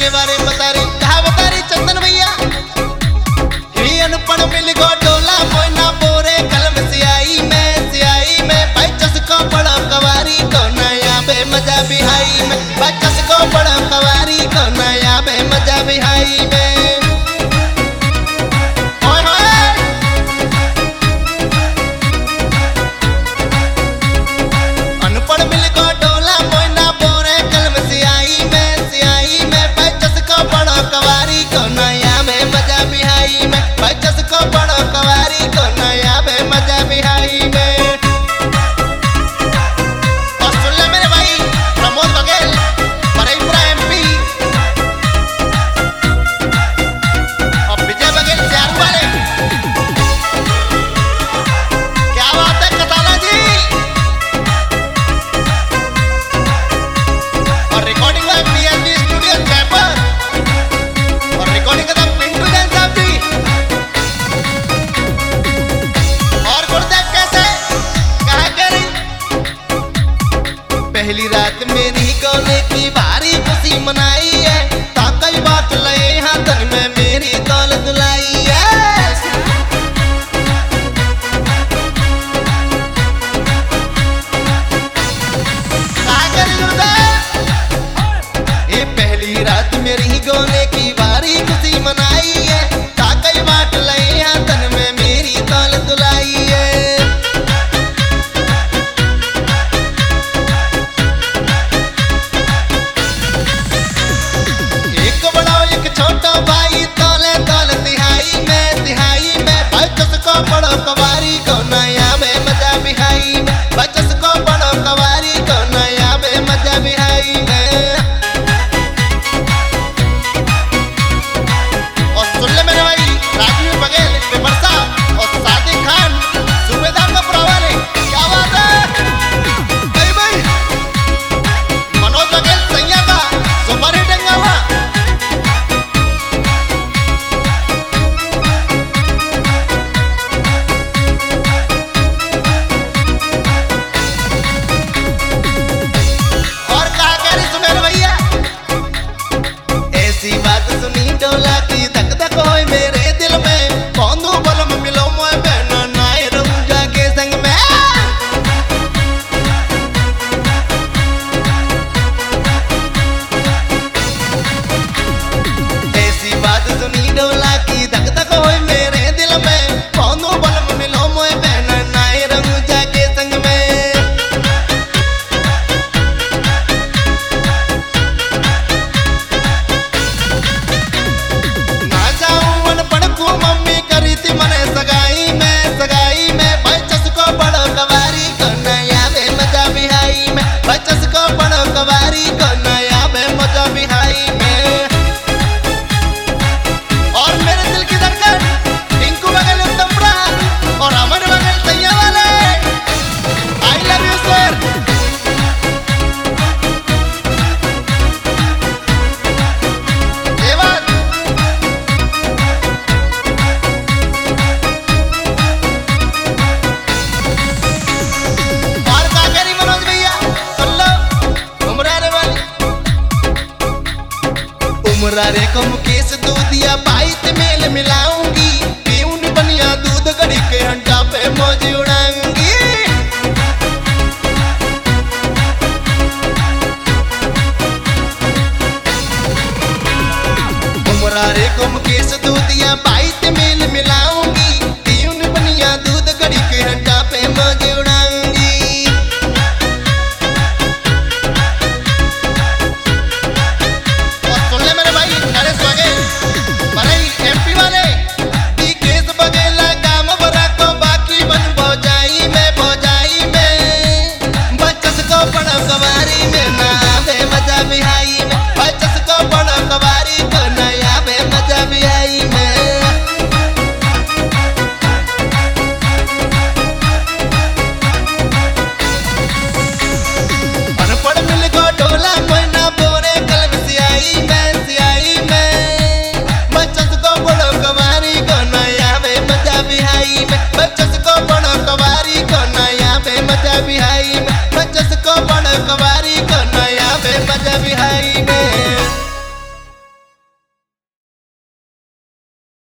के बारे में बता रही, कहा बता रही चंदन भैया। ही अनपढ़ मिल गो डोला मोइना बोरे कलम सियाई में भाई चस्को पड़ा कवारी को नया बे मजा बिहाई में, भाई चस्को पड़ा कवारी को नया बे मजा बिहाई में। पहली रात मेरी गौने की भारी खुशी मनाई है, ताकई बात लए हाथन में मेरी दौलत लाई है। ये पहली रात मेरी गौने की भारी खुशी मनाई है, ताकई बात लए हाथन में मेरी दौलत लाई है। उमरारे को मुकेश दूधिया बाइत मेल मिलाऊंगी, पीऊन बनिया दूध गड़ी के हंडा पे मौज उड़ाऊंगी। उमरारे को मुकेश दूधिया बाइत मेल मिलाऊंगी।